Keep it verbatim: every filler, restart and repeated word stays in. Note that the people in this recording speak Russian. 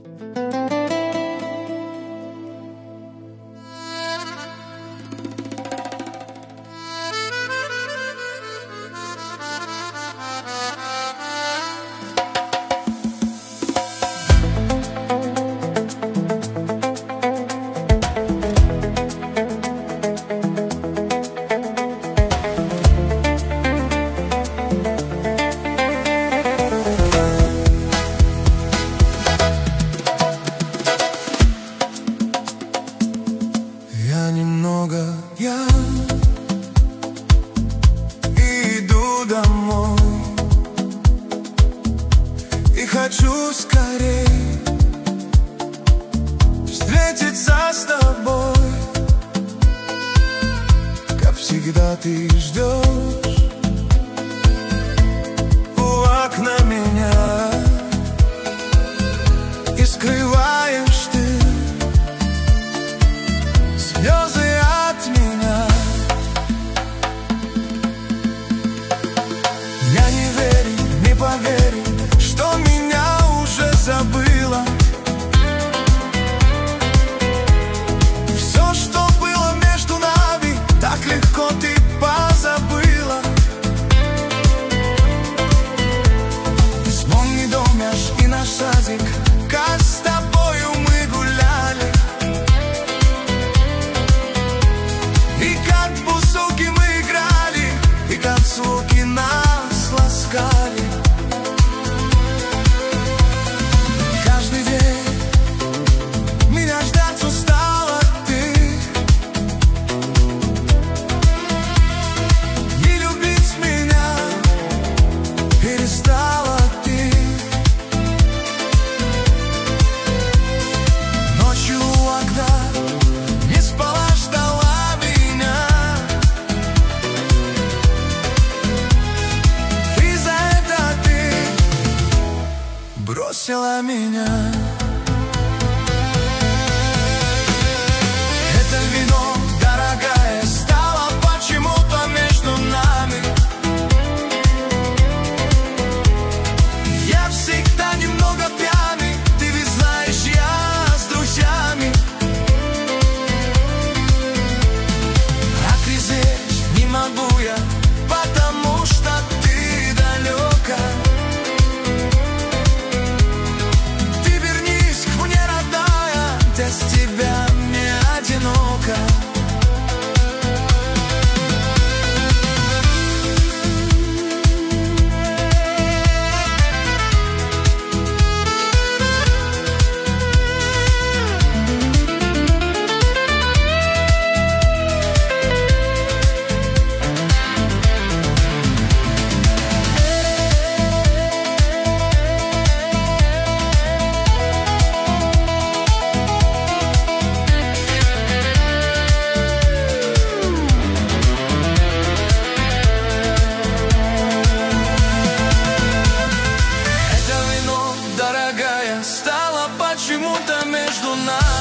Я немного пьян и иду домой, и хочу скорей встретиться с тобой. Как всегда ты ждешь у окна меня и скрываешь ты слезы от меня. Я не верю, не поверю, что меня уже забыла. Все, что было между нами, так легко ты позабыла. Вспомни дом наш и наш садик, как с тобою мы гуляли, и как в бузулки мы играли, и как звуки нас ласкали. Каждый день меня ждать устала ты, и любить меня перестала ты. Ночью у окна не спала, ждала меня. И за это ты бросила меня. Это вино, дорогая, стало почему-то между нами. Я всегда немного пьяный, ты ведь знаешь, я с друзьями. А трезветь не могу я, потому что ты далека. Ты вернись к мне, родная, без тебя мне одиноко. Это вино, дорогая, стало почему-то между нами.